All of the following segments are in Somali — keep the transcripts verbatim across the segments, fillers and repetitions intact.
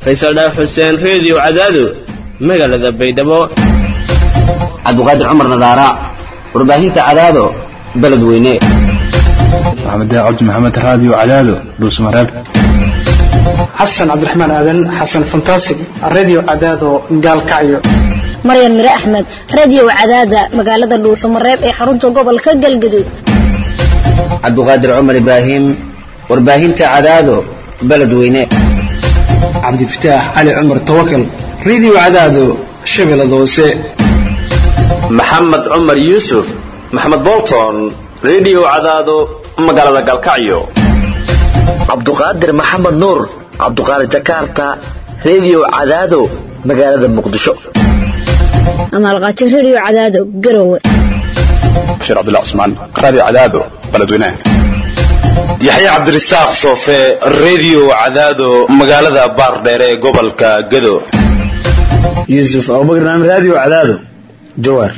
Faisal Dhaaf Xuseen Radio Cadaado magaalada Baydhabo. Cabduqaadir Cumar Nadaara warbaahinta Cadaado beledweyne. Maxamed Cabdi Maxamed Radio Cadaado Dhuusmareeb. Xasan Cabdiraxmaan Aadan Xasan Fantastic Radio Cadaado Gaalkacyo. Maryam Mira Ahmed Radio Cadaada magaalada Dhuusmareeb ee xarunta gobolka Galgaduud. Cabduqaadir Cumar Ibrahim warbaahinta Cadaado beledweyne. Cabdi Fataax Ali Cumar Tawakkal Radio Cadaado Shabeellada Hoose. Maxamed Cumar Yuusuf Maxamed Bolton Radio Cadaado magaalada Galkacyo. Cabduqaadir Maxamed Nuur Cabduqaadir Jakarta Radio Cadaado magaalada Muqdisho. Amal Qaadir Radio Cadaado Garowe. Bashir Abdullah Usman Radio Cadaado beledweyne. Yaxya Cabdirasaaq Soofe Radio Cadaado magaalada Baardheer ee gobolka Gado. Yusuf Abubakar Radio Cadaado Jowhar.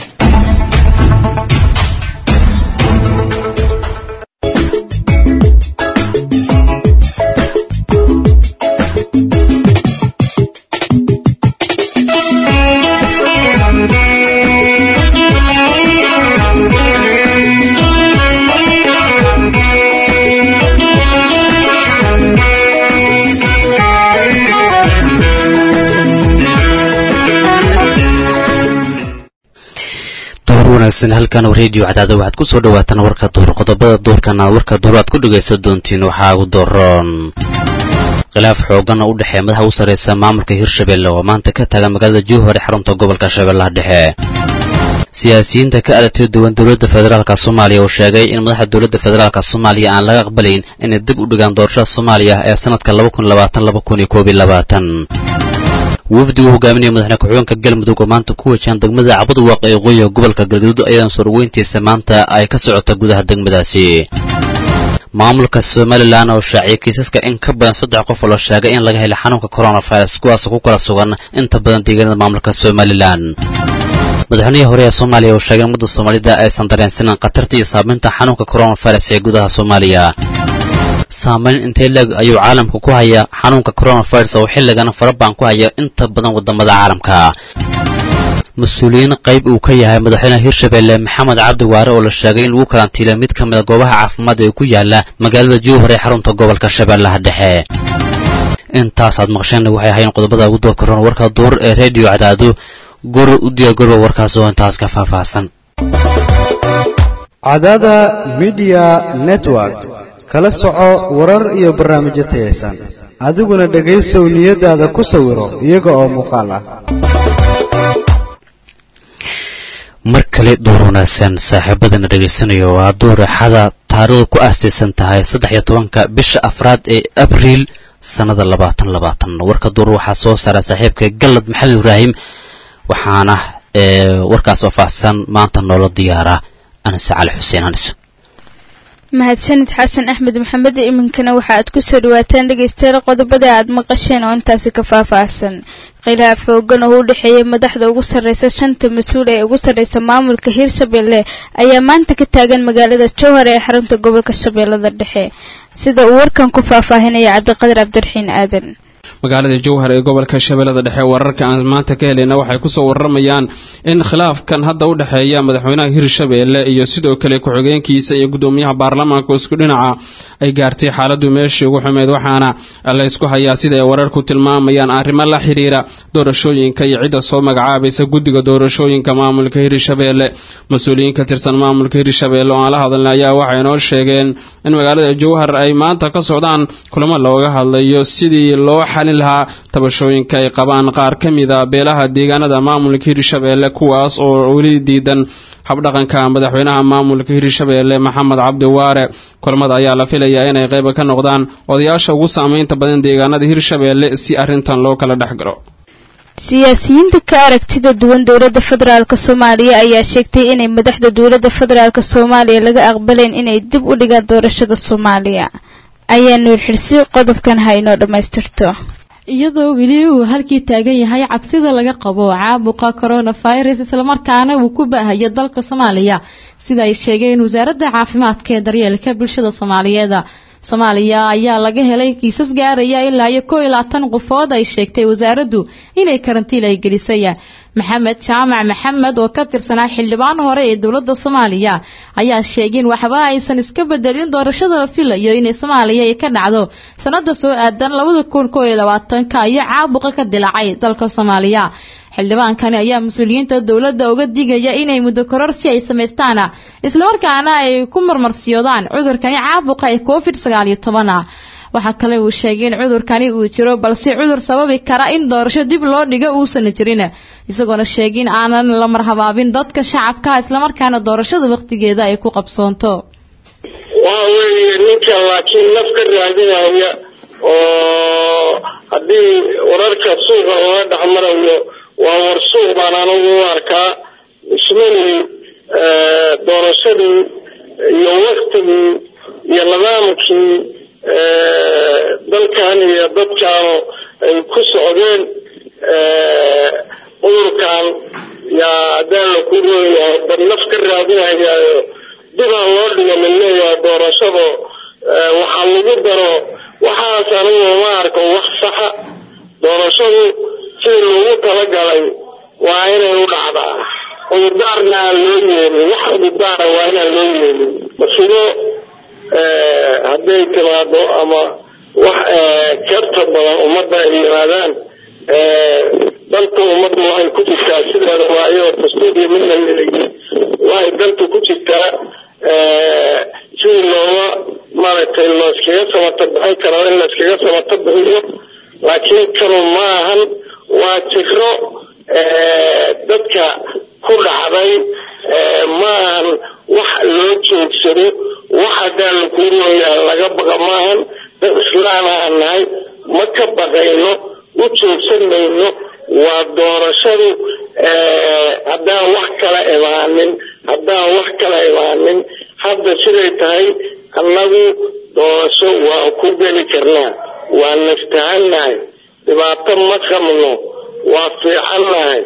wanaagsan halkan radio Cadaado waxaad ku soo dhawaataan warka duur qodobada duurkana warka duur aad ku dhageysan doontiin waxa ugu dooran khilaaf xoogan oo u dhaxeeya madaxa u sareysa maamulka Hirshabelle oo maanta ka tagan magaalada Jowhar ee xarunta gobolka Shabeellaha Dhexe. siyaasiyiinta ka aragtay duwan dawladda federaalka Soomaaliya oo sheegay in madaxa dawladda federaalka Soomaaliya aan laga aqbalayn inay dib u dhigaan doorashada Soomaaliya ee sanadka laba kun labaatan laba kun koob iyo labaatan. wafdigu hogaaminaya madaxweyne ku-xigeenka Galmudug oo maanta ku wajahan degmada Cabudwaaq ee Qoyo gobolka Galgaduud ayaan soo dhaweyntiisa maanta ay ka socoto gudaha degmadaasi. maamulka Somaliland oo shaaciyay kiisaska in ka badan saddex qof oo la sheegay in laga helay xanuunka coronavirus kuwaas ku kala sugan inta badan deegaanada maamulka Somaliland. madaxweynaha hore ee Soomaaliya oo sheegay in muddo Soomaalida aysan dareensanin khatarta iyo saameynta xanuunka coronavirus ee gudaha Soomaaliya. saameyn intee lag ayuu caalamka ku haya xanuunka coronavirus oo xilligan faraban ku haya inta badan wadamada caalamka. mas'uuliyiin qayb uu ka yahay madaxweynaha Hirshabelle Maxamed Cabdi Waare oo la sheegay in lagu karantiilay mid ka mid ah goobaha caafimaad ee ku yaala magaalada Jowhar ee xarunta gobolka Shabeellaha Dhexe. intaas aad maqasheen waxay ahayn qodobada ugu door karoon warka duur ee radio Cadaado gor u diyaar garoow warkaas oo intaas ka faahfaahsan. Cadaada Media Network kala soco warar iyo barnaamijyo tayeysan adiguna dhageyso niyadaada ku sawiro iyaga oo muuqaal ah. markale duur wanaagsan saaxiibadana dhageysanayo waa duur xada taariikhdu ku aasaysan tahay saddex iyo tobanka bisha afraad ee Abriil sanada labaatan labaatan. warka duur waxaa soo saaray saaxiibka Galad Maxamed Ibraahim waxaana ee warkaas oo faahsan maanta noola diyaara Anas Cali Xuseen Anas. mahadsanid xasan axmed maxamed iminkana waxa aad ku soo dhawaataan dhageystayaal qodobada aad maqasheen oo intaasi ka faahfaahsan. khilaaf xoogan oo u dhaxeeya madaxda ugu sareysa shanta mas'uul ee ugu sareysa maamulka Hirshabelle ayaa maanta ka taagan magaalada Jowhar ee xarunta gobolka Shabeellaha Dhexe sida uu warkan ku faahfaahinaya Cabdiqaadir Cabdiraxiin Aadan. magaalada Jowhar ee gobolka Shabeellaha Dhexe wararka aan maanta ka helayna waxay ku soo waramayaan in khilaafkan hadda u dhaxeeya madaxweynaha Hirshabelle iyo sidoo kale ku-xigeenkiisa iyo gudoomiyaha baarlamaanka isku dhinaca ay gaartay xaaladdu meeshii ugu xumeed waxaana la isku hayaa sida ay wararku tilmaamayaan arrimo la xiriira doorashooyinka iyo cidda soo magacaabaysa guddiga doorashooyinka maamulka Hirshabelle. mas'uuliyiin ka tirsan maamulka Hirshabelle oo la hadalnay ayaa waxay noo sheegeen in magaalada Jowhar ay maanta ka socdaan kulamo looga hadlayo sidii loo xalin lahaa tabashooyinka ay qabaan qaar ka mid ah beelaha deegaanada maamulka Hirshabelle kuwaas oo weli diidan habdhaqanka madaxweynaha maamulka Hirshabelle Maxamed Cabdi Waare. kulamada ayaa la filayaa inay qayb ka noqdaan odayaasha ugu saameynta badan deegaanada Hirshabelle si arrintan loo kala dhaxgalo. siyaasiyiinta ka aragtida duwan dawladda federaalka Soomaaliya ayaa sheegtay inay madaxda dawladda federaalka Soomaaliya laga aqbalayn inay dib u dhigaan doorashada Soomaaliya. ayaa nuur xirsi qodobkan hayno dhamaystirto. iyadoo weli uu halkii taagan yahay cabsida laga qabo caabuqa coronavirus isla markaana uu ku baahayo dalka Soomaaliya sida ay sheegeen wasaaradda caafimaadka ee daryeelka bulshada Soomaaliyeed. Soomaaliya ayaa laga helay kiisas gaaraya ilaa iyo kow iyo labaatan qofood ay sheegtay wasaaraddu inay karantiin ay gelisay. Maxamed Jaamac Maxamed oo ka tirsanaa xildhibaan hore ee dawladda Soomaaliya ayaa sheegay in waxba aysan iska bedelin doorashada la filayo in Soomaaliya ay ka dhacdo sanada soo aadan labada kun kow iyo labaatan ka iyo caabuqa ka dilaacay dalka Soomaaliya. xildhibaankani ayaa mas'uuliyiinta dawladda uga digaya inay muddo kororsi ay sameystaan isla markaana ay ku marmarsiyoodaan cudurkani caabuqa ee covid sagaal iyo toban. waxa kale uu sheegay in cudurkani uu jiro balse cudur sababi kara in doorasho dib loo dhigo uusan jirin, isagoona sheegay in aanan la marhabaabin dadka shacabka isla markaana doorashada waqtigeeda ay ku qabsoonto. waa weeye ninka laakiin nafka raadinaya oo haddii wararka suuqa oo dhaxmarayo waa war suuq baan anigu u arkaa ismani doorashadii iyo waqtigii iyo nidaamkii dalkan iyo dadkan ay ku socdeen cudurkan yaa daala ku leeyahay dad naf ka raadinaya dibaa loo dhigo leeyahay doorashada waxaa lagu daro waxaas anigu ma arko wax saxa. doorashadu si loogu talagalay waa inay u dhacdaa cudurdaarna aan loo yeelin wax cudurdaara waa inaan loo yeelin masibo hadday timaado ama wax karta badan ummadda ay yimaadaan dalka ummadda waxay ku jirtaa sideeda waa iyadoo dastuuriya mid la leeyahay waxay dalka ku jirtaa sidii looga maaragtay looskaga samata bixin karo in layskaga samata bixiyo, laakiin kanu ma ahan waa jiro dadka ku dhacday ma ahan wax loo joogsado wax hadaa lagu leeyahay laga baqa maahan. dad islaan aan nahay ma ka baqayno u joogsan mayno. waa doorashadu haddaan wax kala imaanin haddaan wax kala imaanin hadda siday tahay annagu doorasho waan ku geli karnaa, waan naftahannahay, dhibaato ma qabno, waa fiicannahay.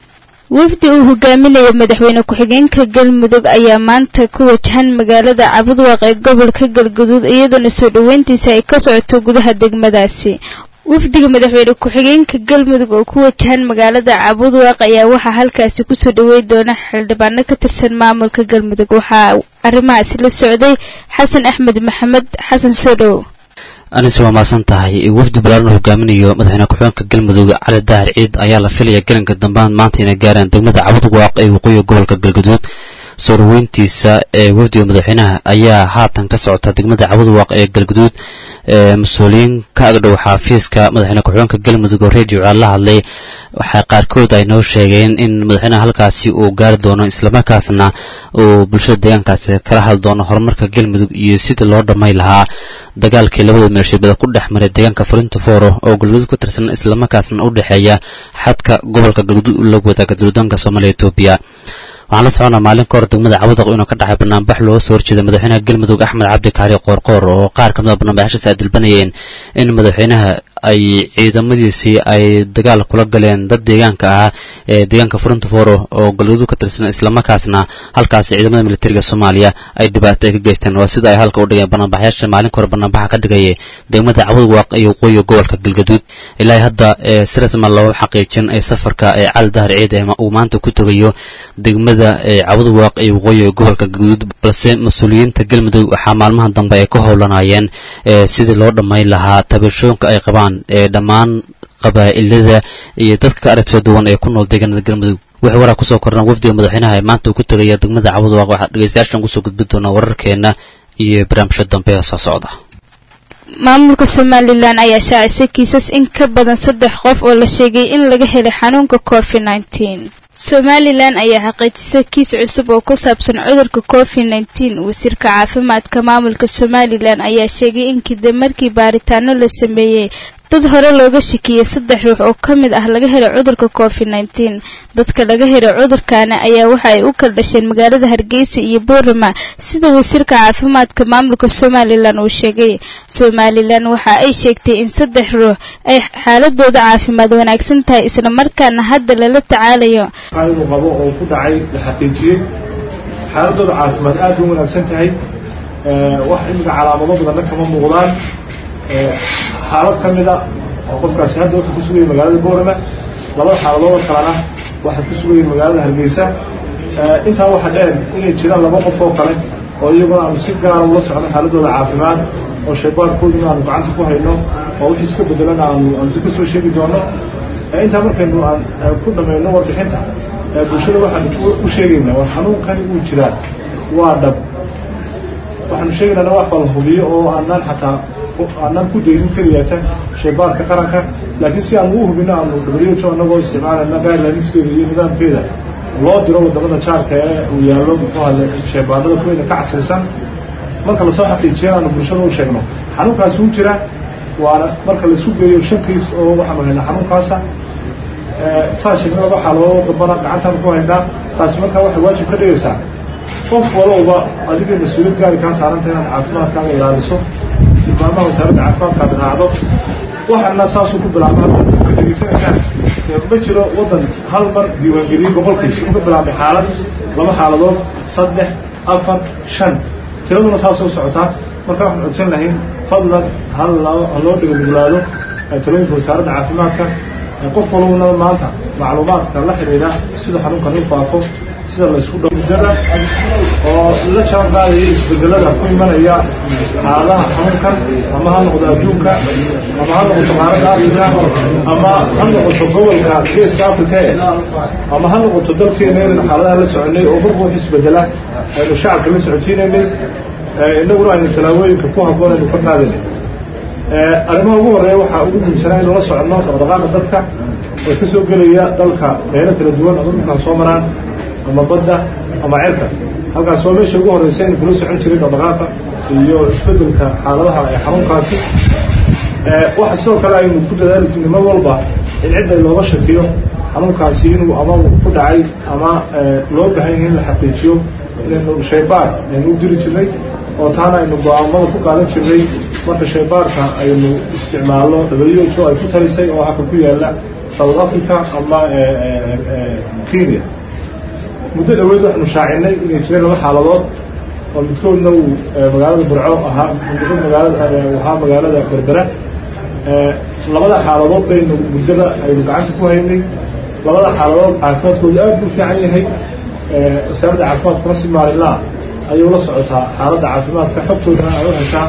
wafdi uu hogaaminayo madaxweyne ku-xigeenka Galmudug ayaa maanta ku wajahan magaalada Cabudwaaq ee gobolka Galgaduud iyadoo soo dhaweyntiisa ay ka socoto gudaha degmadaasi. wafdiga madaxweyne ku-xigeenka Galmudug oo ku wajahan magaalada Cabudwaaq ayaa waxa halkaasi ku soo dhaweey doona xildhibaano ka tirsan maamulka Galmudug. waxa arrimahaas la socday Xasan Axmed Maxamed Xasan Sodow. anis waa maasan tahay wafdi balaaran hogaaminayo madaxweyne ku-xigeenka Galmudug Cali Daahir Ciid ayaa la filayaa galanka dambaan maanta inay gaaraan degmada Cabudwaaq ee waqooyiga gobolka Galgaduud. soo dhaweyntiisa ee wafdiga madaxweynaha ayaa haatan ka socota degmada Cabudwaaq ee Galgaduud. mas'uuliyiin ka agdhow xafiiska madaxweyne ku-xigeenka Galmudug oo radio la hadlay waxa qaarkood ay noo sheegeen in madaxweynaha halkaasi uu gaari doono isla markaasna uu bulshada deegaankaasi kala hadli doono horumarka Galmudug iyo sidii loo dhamay lahaa dagaalkii labada meeshiibada ku dhexmaray deegaanka Fulinta Fooro oo Galgaduud ku tirsan isla markaasna u dhaxeeya xadka gobolka Galgaduud u lagu wadaaga dowladda Soomaaliya Itoobiya. waxaan la soconaa maalin ka hor degmada Cabudwaaq inuu ka dhacay barnaamij loo soo horjeeday madaxweynaha Galmudug Axmed Cabdi Kaari Qoorqoor oo qaar ka mid ah barnaamijyadaas ay dalbanayeen in madaxweynaha ay ciidamadiisii ay dagaal kula galeen dad deegaanka ah ee deegaanka Fulinta Fooro oo Galgaduud ka tirsan isla markaasna halkaas ciidamada militariga Soomaaliya ay dhibaato ka geysteen. waa sida ay halka u dhigeen barnaamijyaasha maalin ka hor barnaamij ka dhigay degmada Cabudwaaq iyo waqooyiga gobolka Galgaduud. ilaa hadda si rasmi ah loo xaqiijin ay safarka ee Cali Daahir Ciid ee uu maanta ku tagayo degmada Cabudwaaq iyo waqooyiga gobolka Galgaduud, balse mas'uuliyiinta Galmudug waxa maalmahan dambe ay ka howlanayeen sidii loo dhamay lahaa tabashooyinka ay qabaan ee dhammaan qabaa'ilada iyo dadka ka aragtida duwan ee ku nool deegaanada Galmudug. wixii waraa ku soo korna wafdiga madaxweynaha ee maanta ku tagaya degmada Cabudwaaq waxa dhageystayaashan ku soo gudbin doona wararkeena iyo barnaamijyada dambe ee soo socda. maamulka Somaliland ayaa shaacisay kiisas in ka badan saddex qof oo la sheegay in laga helay xanuunka covid nineteen. Somaliland ayaa xaqiijisay kiis cusub oo ku saabsan cudurka covid nineteen. wasiirka caafimaadka maamulka Somaliland ayaa sheegay in kadib markii baaritaano la sameeyay dad hore looga shakiyay saddex ruux oo ka mid ah laga helay cudurka covid nineteen. dadka laga helay cudurkaana ayaa waxa ay u kala dhasheen magaalada Hargeysa iyo Boorama sida wasiirka caafimaadka maamulka Somaliland uu sheegay. Somaliland waxa ay sheegtay in saddex ruux ay xaaladooda caafimaad wanaagsan tahay isla markaana hadda lala tacaalayo xaaladu qabo oo ku dhacay la xaqiijiyay xaaladooda caafimaad aad u wanaagsan tahay wax imika calaamado badanna kama muuqdaan xaalad ka mid a oo qofkaasi hadda wuxuu ku sugayay magaalada boorama labada xaaladood oo kalena waxaa ku sugayay magaalada hargeysa intaa waxaa dheer inay jiraan laba qof oo kale oo iyaguna aanu si gaara ula socno xaaladooda caafimaad oo shaybaarkooduna aanu gacanta ku hayno oo wixii iska bedelana aanu aanu ka soo sheegi doono intaa markaynu aan ku dhamayno warbixinta bulshada waxaan u sheegaynaa war xanuunkani uu jiraa waa dhab waxaanu sheegaynaa wax la hubiyo oo aanaan xataa aanaan ku daynin keliyata shaybaarka qaranka laakiin si aan u hubino aanu W H O anagoo isticmaalayna guidelineskeeda iyo nidaamkeeda loo diro wadamada jaarka ee uu yaallo muxuu ahaa shaybaarada kuweyna ka casrisan marka lasoo xaqiijiyo aanu bulshada u sheegno xanuunkaasi uu jira waana marka la isku geeyo shan kiis oo waxaanu haynaa xanuunkaasa saa sheegna laba xaaladood dambana gacantaan ku haynaa taasi markaa waxay waajib ka dhigaysaa qof walowba adiga mas-uuliyad gaari kaa saaranta inaad caafimaadkaaga ilaaliso tilmaamaha wasaaradda caafimaadkaad raacdo waxaana saasuu ku bilaabaa ka dhegaysanaysaan ma jiro waddan hal mar diiwaangeliyey boqolkiis uga bilaabay xaalad laba xaaladood saddex afar shan tiraduna saasoo socotaa marka waxaan codsan lahayn fadlan hal loo dhiga nuglaado talooyinka wasaaradda caafimaadka qof walbana maanta macluumaadka la xidhiidha sida xanuunkan u faafo sida la isku dhowdada oo la jaan qaadaya isbedelada ku imanaya xaaladaha xanuunkan ama ha noqdo adduunka ama ha noqoto qaaradda afrika ama ha noqoto gobolka geeska afrika ama ha noqoto dalkeena inaynu xaaladaha la soconay oo marba wax isbedela aynu shacabka la socotiinaynay inaguna aynu talaabooyinka ku habboon aynu ka qaadaynay arrimaha ugu horeeya waxaa ugu muhiimsanaa inuu la soconno dhaqdhaqaaqa dadka ee ka soo gelaya dalka meelo kala duwan ama dhulkaan soo maraan ama badda ama cerka halkaas waa meesha ugu horeysa aynu kula socon jiray dhaqdhaqaaqa iyo isbedelka xaaladaha ee xanuunkaasi waxa sidoo kale aynu ku dadaali jirnay mar walba in cidda looga shakiyo xanuunkaasi inuu ama ku dhacay ama loo baahan yahay in la xaqiijiyo inaynu shaybaar aynu u diri jirnay oo taana aynu go-aamada ku qaadan jirnay marka shaybaarka aynu isticmaalno W H O ay ku talisay oo halka ku yaala South Africa ama Kenya muddo dhaweyd waxaanu shaacinay inay jireen laba xaaladood oo midkoodna uu magaalada burco ahaa midkood magaalada ahaa magaalada berbera labada xaaladood baynu muddada aynu gacanta ku haynay labada xaaladood caafimaadkooda aad buu fiican yahay wasaaradda caafimaadkuna si maalinlaa ayuu la socotaa xaaladda caafimaadka xogtoodana ay u heshaa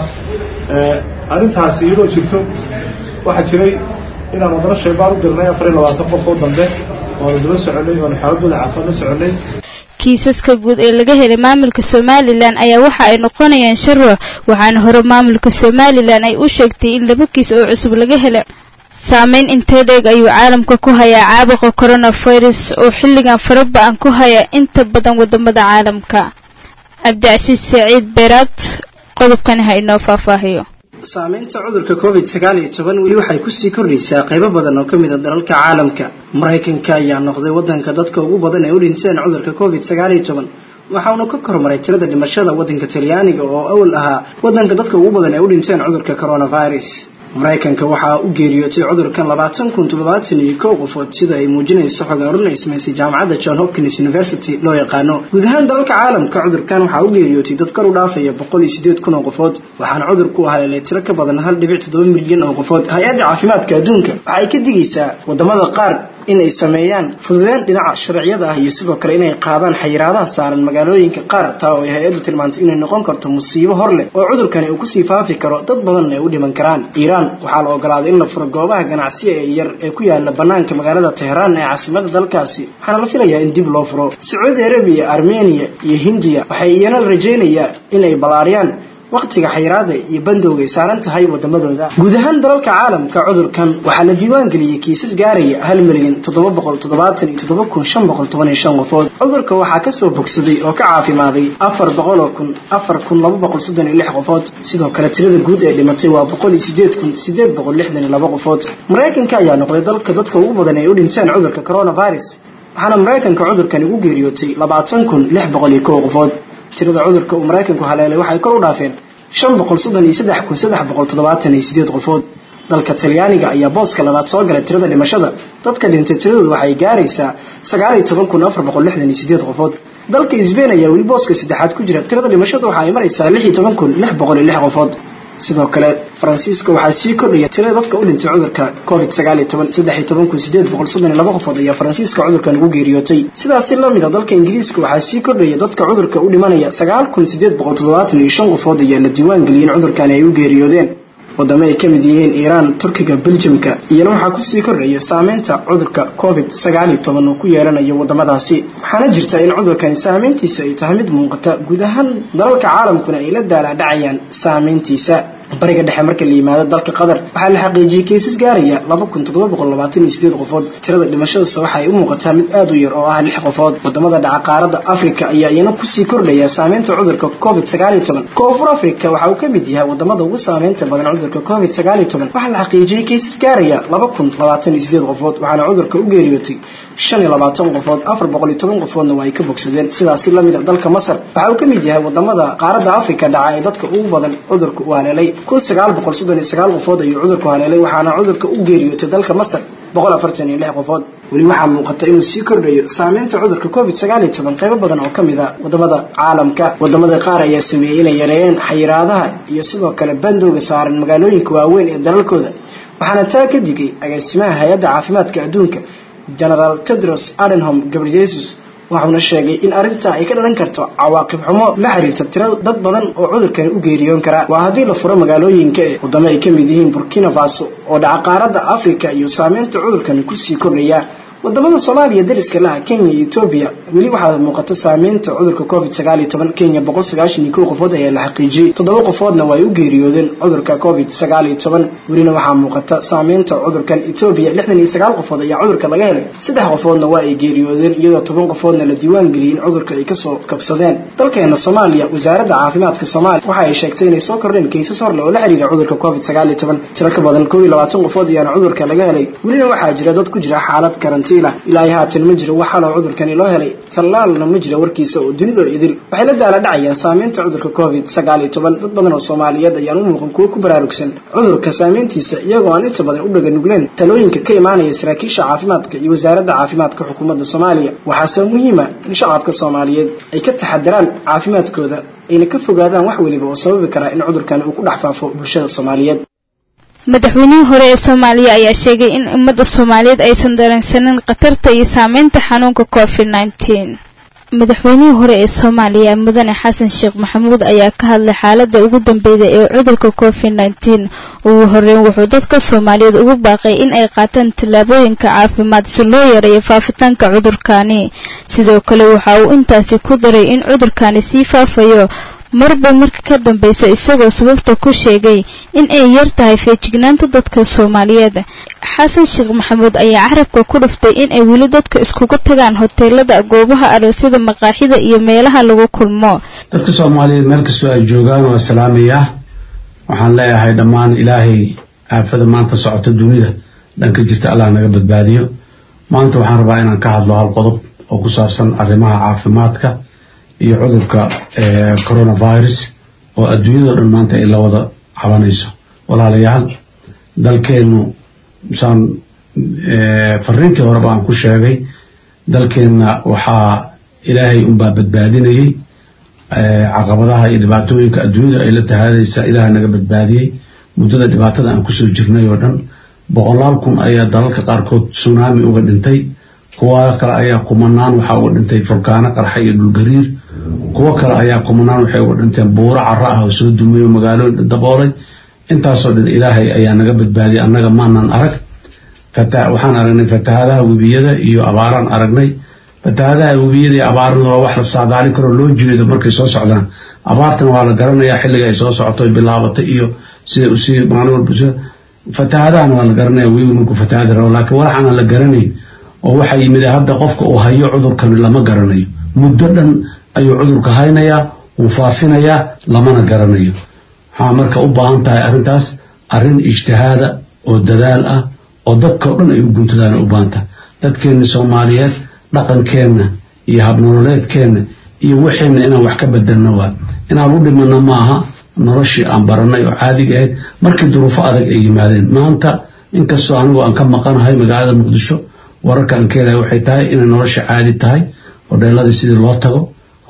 arrintaasi iyadoo jirto waxaa jiray inaan wadano shaybaar u dirnay afar iyo labaatan qof oo dambe oanu daba soconay oanu xaaladooda caafimaad la soconay kiisaska guud ee laga helay maamulka Somaliland ayaa waxa ay noqonayaan shan ruux waxaana hore maamulka Somaliland ay u sheegtay in laba kiis oo cusub laga helay saameyn intee dheeg ayuu caalamka ku hayaa caabuqa coronavirus oo xilligan farabaan ku haya inta badan wadamada caalamka Cabdicasiis Saciid Beeraad qodobkan ha inoo faahfaahiyo saameynta cudurka covid sagaal iyo toban weli waxay ku sii kordhaysaa qaybo badan oo kamid ah dalalka caalamka Mareykanka ayaa noqday wadanka dadka ugu badan ee u dhinteen cudurka covid sagaal iyo toban waxaanu ka kormaray tirada dhimashada wadanka Talyaaniga oo awal ahaa wadanka dadka ugu badan ee u dhinteen cudurka coronavirus Mareykanka waxa uu geeriyootay cudurkan labaatan kun toddobaatan iyo kow qofood sida ay muujinayso xog aruurin ay samaysay jaamacadda Johns Hopkins University loo yaqaano guud ahaan dalalka caalamka cudurkan waxa uu geeriyootay dad kor u dhaafaya boqol iyo siddeed kun oo qofood waxaana cudurku ahaa tiro ka badan hal dhibic toddoba milyan oo qofood hay'adda caafimaadka adduunka waxay ka digaysaa wadamada qaar inay sameeyaan fududeyn dhinaca sharciyada ah iyo sidoo kale inay qaadaan xayiraadaha saaran magaalooyinka qaar taa oo hay'addu tilmaantay inay noqon karto musiibo hor leh oo cudurkani uu ku sii faafi karo dad badan ay u dhiman karaan Iiraan waxaa la ogolaaday in la furo goobaha ganacsiga ee yar ee ku yaala banaanka magaalada Tehran ee caasimadda dalkaasi waxaana la filayaa in dib loo furo Saudi Arabia Armenia iyo Hindiya waxay iyana rajeynayaan inay balaariyaan waqtiga xayiraada iyo bandowga saaran tahay wadamadooda guud ahaan dalalka caalamka cudurkan waxaa la diiwaan geliyay kiisas gaaraya hal milyan toddoba boqol toddobaatan iyo toddoba kun shan boqol toban iyo shan qofood cudurka waxaa ka soo bogsaday oo ka caafimaaday afar boqol kun afar kun laba boqol soddon iyo lix qofood sidoo kale tirada guud ee dhimatay waa boqol iyo siddeed kun siddeed boqol lixdan iyo laba qofood Mareykanka ayaa noqday dalka dadka ugu badan ee u dhinteen cudurka coronavirus waxaana Mareykanka cudurkan ugu geeriyootay labaatan kun lix boqol iyo kow qofood tirada cudurka uu Mareykanku haleelay waxay kor u dhaafeen shan boqol soddon iyo saddex kun saddex boqol toddobaatan iyo siddeed qofood dalka Talyaaniga ayaa booska labaad soo galay tirada dhimashada dadka dhintay tiradoodu waxay gaaraysaa sagaal iyo toban kun afar boqol lixdan iyo siddeed qofood dalka Spain ayaa weli booska saddexaad ku jira tirada dhimashadu waxa ay maraysaa lix iyo toban kun lix boqol iyo lix qofood sidoo kale Faransiiska waxaa sii kordhaya tirada dadka u dhintay cudurka covid sagaal iyo toban saddex iyo toban kun sideed boqol soddon iyo laba qofood ayaa Faransiiska cudurkan ugu geeriyootay sidaas la mid ah dalka Ingiriiska waxaa sii kordhaya dadka cudurka u dhimanaya sagaal kun sideed boqol toddobaatan iyo shan qofood ayaa la diiwaan geliyay cudurkan ay u geeriyoodeen wadamo ay kamid yihiin Iran Turkiga Belgiumka iyana waxaa ku sii kordhaya saameynta cudurka covid sagaal iyo toban oo ku yeelanayo wadamadaasi waxaana jirta in cudurkan saameyntiisa ay tahay mid muuqata guud ahaan dalalka caalamkuna ay la daalaa dhacayaan saameyntiisa bariga dhexe marka la yimaado dalka Qatar waxaa la xaqiijiyay kiisas gaaraya laba kun toddoba boqol labaatan iyo sideed qofood tirada dhimashada waxa ay u muuqataa mid aad u yar oo ah lix qofood wadamada dhaca qaaradda Afrika ayaa iyana ku sii kordhaya saameynta cudurka covid sagaal iyo toban Koonfur Afrika waxa uu kamid yahay wadamada ugu saameynta badan cudurka covid sagaal iyo toban waxaa la xaqiijiyay kiisas gaaraya laba kun labaatan iyo sideed qofood waxaana cudurka u geeriyootay shan iyo labaatan qofood afar boqol iyo toban qofoodna waa ay ka bogsadeen sidaas la mid ah dalka Masar waxa uu kamid yahay wadamada qaaradda Afrika dhaca ee dadka ugu badan cudurka u haleelay kun sagaal boqol soddon iyo sagaal qofood ayuu cudurku haleelay waxaana cudurka u geeriyootay dalka Masar boqol afartan iyo lix qofood wali waxa muuqata inuu sii kordhayo saameynta cudurka covid sagaal iyo toban qaybo badan oo kamid ah wadamada caalamka wadamada qaar ayaa sameeyay inay yareeyeen xayiraadaha iyo sidoo kale bandowga saaran magaalooyinka waaweyn ee dalalkooda waxaana taa ka digay agaasimaha hay'adda caafimaadka adduunka General Tedros Adhanom Ghebreyesus waxaana sheegay in arinta ay ka dhalan karto cawaaqib xumo la xiriirta tirada dad badan oo cudurkan u geeriyoon kara waa hadii la furo magaalooyinka wadamo ay kamid yihiin Burkina Faso oo dhaca qaaradda Afrika iyo saameynta cudurkan ku sii kordhaya wadamada Soomaaliya dariska laha Kenya iyo Ethiopia wali waxaa muuqata saameynta cudurka covid sagaal iyo toban Kenya boqol sagaashan iyo kow qofood ayaa la xaqiijiyay toddoba qofoodna way u geeriyoodeen cudurka covid sagaal iyo toban walina waxaa muuqata saameynta cudurkan Ethiopia lixdan iyo sagaal qofood ayaa cudurka laga helay saddex qofoodna waa ay geeriyoodeen iyadoo toban qofoodna la diiwaan geliyay cudurka ay ka soo kabsadeen dalkeena Soomaaliya wasaaradda caafimaadka Soomaaliya waxa ay sheegtay inay soo kordheen kiisas hor leh oo la xiriira cudurka covid sagaal iyo toban tiro ka badan kow iyo labaatan qofood ayaa cudurka laga helay walina waxaa jira dad ku jira xaalad karantiil ilaa haatan ma jiro waxa la cudurkani loo helay talaalna ma jiro warkiisa oo dunida idil waxay la daala dhacayaan saameynta cudurka covid sagaal iyo toban dad badan oo Soomaaliyeed ayaan u muuqan kuwa ku baraarugsan cudurka saameyntiisa iyagoo aan inta badan u dhagan nugleen talooyinka ka imaanaya saraakiisha caafimaadka iyo wasaaradda caafimaadka xukuumadda Soomaaliya waxaa muhiim ah in shacabka Soomaaliyeed ay ka taxadaraan caafimaadkooda ayna ka fogaadaan wax waliba oo sababi kara in cudurkan uu ku dhex faafo bulshada Soomaaliyeed madaxweynihii hore ee Soomaaliya ayaa sheegay in ummadda Soomaaliyeed aysan dareensanin khatarta iyo saameynta xanuunka covid nineteen madaxweynihii hore ee Soomaaliya mudane Xasan Sheekh Maxamuud ayaa ka hadlay xaaladda ugu dambeeyay ee cudurka covid nineteen ugu horeyn wuxuu dadka Soomaaliyeed ugu baaqay in ay qaataan tallaabooyinka caafimaad si loo yareeyo faafitaanka cudurkani sidoo kale waxa uu intaasi ku daray in cudurkani sii faafayo marba marka ka dambaysa isagoo sababta ku sheegay in ay yar tahay feejignaanta dadka Soomaaliyeed Xasan Sheekh Maxamuud ayaa carabka ku dhuftay in ay wali dadka iskugu tagaan hoteelada goobaha aroosyada maqaaxida iyo meelaha lagu kulmo dadka Soomaaliyeed meel kasta ay joogaan waa salaamaya waxaan leeyahay dhammaan Ilaahay aafada maanta socota dunida dhanka jirta Allah naga badbaadiyo maanta waxaan rabaa inaan ka hadlo hal qodob oo ku saabsan arrimaha caafimaadka iyo cudurka ee coronavirus oo adduunyada dhan maanta ay la wada cabanayso walaalayaal dalkeenu saan ee fariintii hore baan ku sheegay dalkeena waxaa Ilaahay un baa badbaadinayay ee caqabadaha iyo dhibaatooyinka adduunyada ay la tahaadaysa Ilaahay naga badbaadiyay muddada dhibaatada aan ku soo jirnay oo dhan boqolaal kun ayaa dalalka qaarkood tsunami uga dhintay kuwa kale ayaa kumanaan waxa uga dhintay fulkaano qarxa iyo dhul gariir kuwa kale ayaa kumanaan waxay uga dhinteen buuro carra ah oo soo dumay magaalooyin daboolay intaasoo dhan Ilaahay ayaa naga badbaadiyay annaga maanan arag fataa waxaan aragnay fatahaadaha webiyada iyo abaaraan aragnay fatahaadaha webiyada iyo abaarada waa wax la saadaalin karo loo jeedo markay soo socdaan abaartana waa la garanayaa xilliga ay soo socoto bilaabatay iyo sida u sii maalin walba fatahaadaha waa la garanayaa webi markuu fatahaada rabo laakiin waxaan la garanayn oo waxa yimid hadda qofka uu hayo cudurkan lama garanayo muddo dhan ayuu cudurka haynayaa uu faafinayaa lamana garanayo waxa marka u baahan tahay arintaas arin ijtihaada oo dadaal ah oo dadka dhan ay u guntadaan u baahan tahay dadkeena Soomaaliyeed dhaqankeena iyo habnololeedkeena iyo waxeena inaan wax ka bedelno waa inaan u dhimano maaha noloshii aan baranay oo caadiga ahayd markii duruufo adag ay yimaadeen maanta inkastoo anigu aan ka maqanahay magaalada Muqdisho wararka aan keenay waxay tahay in nolosha caadi tahay hoteelada sidii loo tago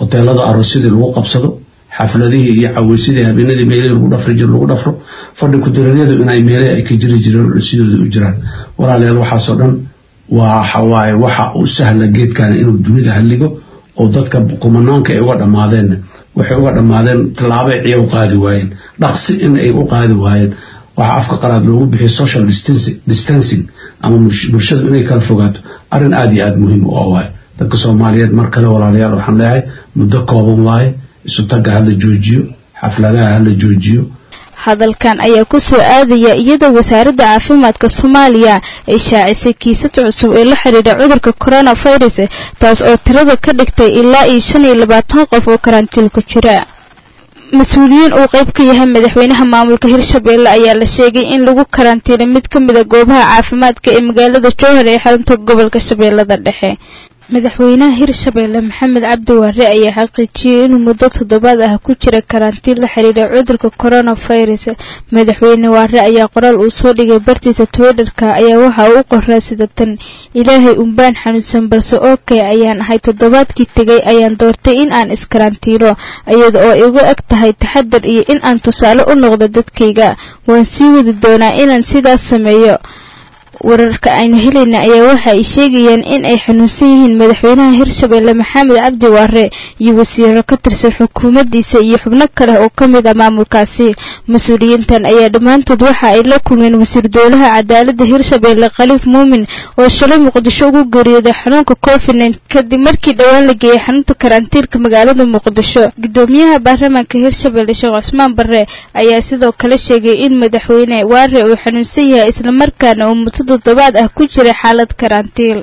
hoteelada aroosyadii lagu qabsado xafladihii iyo caweysidii habeenadii meelihii lagu dhafri jiro lagu dhafro fadhi ku-direedyadu inay meelihii ay ka jiri jireen sidooda u jiraan walaalayaal waxaasoo dhan waxa waaye waxa uu sahla geedkan inuu dunida halligo oo dadka kumanaanka ay uga dhammaadeen waxay uga dhammaadeen tallaabay ciyaw qaadi waayeen dhaqsi in ay u qaadi waayeen waxa afka qalaad loogu bixiyo social distancing ama bulshadu inay kala fogaato arrin aad iyo aad muhiim u ah waaye dadka Soomaaliyeed mar kale walaalayaal waxaan leeyahay muddo kooban waaye isu taga hal joojiyo xafladaha hal joojiyo hadalkan ayaa ku soo aadaya iyadoo wasaaradda caafimaadka Soomaaliya ay shaacisay kiisas cusub ee la xiriira cudurka coronavirus taas oo tirada ka dhigtay ilaa shan iyo labaatan qof oo karantiil ku jira mas'uuliyiin uu qayb ka yahay madaxweynaha maamulka Hirshabelle ayaa la sheegay in lagu karantiilay mid ka mid ah goobaha caafimaadka ee magaalada Jowhar ee xarunta gobolka Shabeellada Dhexe madaxweynaha Hirshabelle Maxamed Cabdi Waare ayaa xaqiijiyay in muddo toddobaad ah ku jira karantiil la xiriira cudurka coronavirus madaxweyne Waare ayaa qoraal uu soo dhigay bartiisa Twitter-ka ayaa waxa uu qoray sida tan ilaahay umbaan xanuunsan balse okay ayaan ahay toddobaadkii tagay ayaan doortay in aan iskarantiilo iyada oo igu ag tahay taxaddar iyo in aan tusaale u noqdo dadkayga waan sii wadi doonaa inaan sidaas sameeyo wararka aynu helayna ayaa waxa ay sheegayaan in ay xanuunsan yihiin madaxweynaha Hirshabelle Maxamed Cabdi Waare iyo wasiirro ka tirsan xukuumaddiisa iyo xubno kale oo ka mid ah maamulkaasi mas'uuliyiintan ayaa dhamaantood waxa ay la kulmeen wasiir dowlaha cadaaladda Hirshabelle Khaliif Muumin oo shalay Muqdisho ugu geeriyooday xanuunka COVID nineteen kadib markii dhawaan la geeyay xarunta karantiilka magaalada Muqdisho gudoomiyaha baarlamaanka Hirshabelle Sheekh Cusmaan Barre ayaa sidoo kale sheegay in madaxweyne Waare uu xanuunsan yahay isla markaana uu toddobaad ah ku jira xaalad karantiil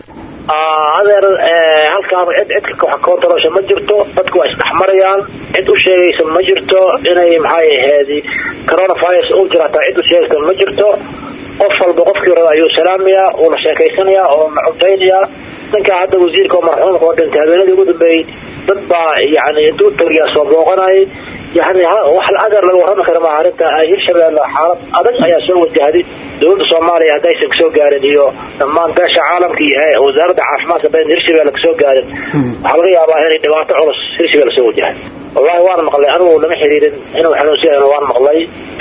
adeer halkaan cid cid ka wax koontarosho ma jirto dadku waa isdhaxmarayaan cid u sheegaysa ma jirto inay maxay ahayd coronavirus uu jira taa cid u sheegaysa ma jirto qof walba qofkii raba ayuu salaamaya oo la sheekaysanaya oo la cuntaynaya ninka hadda wasiirka marxuumka oo dhintay habeenadii ugu dambeeyay dad baa yani intuu tagaya soo booqanay يعني واحد أقدر لو رمى كلام عارضة يشبه الحالة أدق أي سوى الجهدي دولة الصومالية هداي سكسو قارد هيو لما انتاش عالم كي وزارة عافمات بين يشبه لكسو قارد حلقية أبا هني دماغ عرس يشبه لسوى الجهد والله وانا مقلي أنا ولم يحريد إنه حنوسي أنا وانا مقلي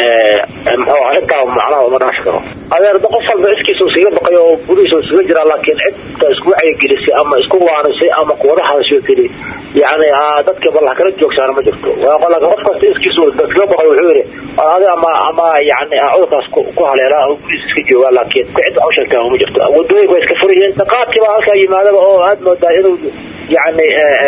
محوها حتى ومعناه وما نشكره هذا بقفل بإسكي سوسي بقى يو بوليس وسجرة لكن عد اسكو عي جلسي أما اسكو وانسي أما قوضة هذا شو كذي يعني هذاك بالله كرت جوكس أنا ما جبته وأقول لك قفل إسكي سوس بس لو بقى يحوري هذا أما أما يعني أعوض اسكو كوها لا بوليس اسكي جوا لكن قعد عشان كانوا ما جبته ودوي كويس كفريين تقاط كما هالكي ماذا أو هذا مدائره يعني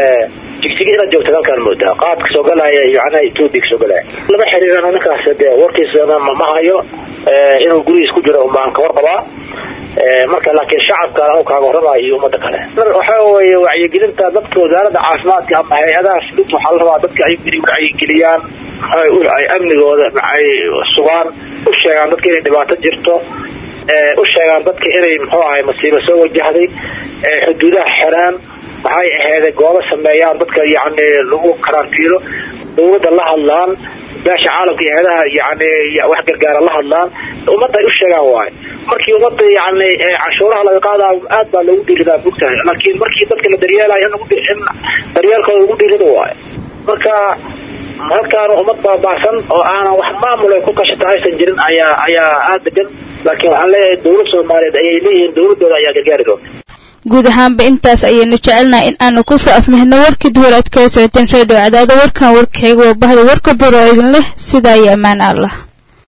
جيجينا جوتها كان مدة قاط كسوقلا يعني توبيك سوقلا لما حرير أنا نكاس ده وركيز أنا ما هيو إنه جريس كجرا وما كور طبعا marka laakiin shacabka oo ka waramayo umada kale waxa weeye wacyi gelinta dadka wasaaradda caafimaadka ama hay'adaha shaqada waxa la rabaa dadka ay wacyi geliyaan ay amnigooda ay sugaan u sheegaan dadka inay dhibaato jirto u sheegaan dadka inay muxuu ahay masiibo soo wajahday xuduudaha xiraan waxay ahayd goobo sameeyaan dadka yani lagu karantiilo dawladda la hadlaan beesha caalamka hay'adaha yani wax gargaar la hadlaan umada ay u sheegaan waay markii umada yani cashuuraha laga qaadaa aad baa lagu dhiiridaa bugtahay laakiin markii dadka la daryeelayo in daryeelkooda lagu dhiirido waay marka halkaan umad baabaasan oo aanan wax maamul ay ku kashata aysan jirin ayaa ayaa aad degan laakiin waxaan leeyahay dawladda Soomaaliyeed ayay leeyihiin dawladooda ayaa gargaari doonta guud ahaanba intaas ayaynu jecelnahay in aanu ku soo afmahno warkii duwalaad ka socoteen radio cadaada warkan warkayga waa bahda warka duro idin leh sidaa iyo amaan Allah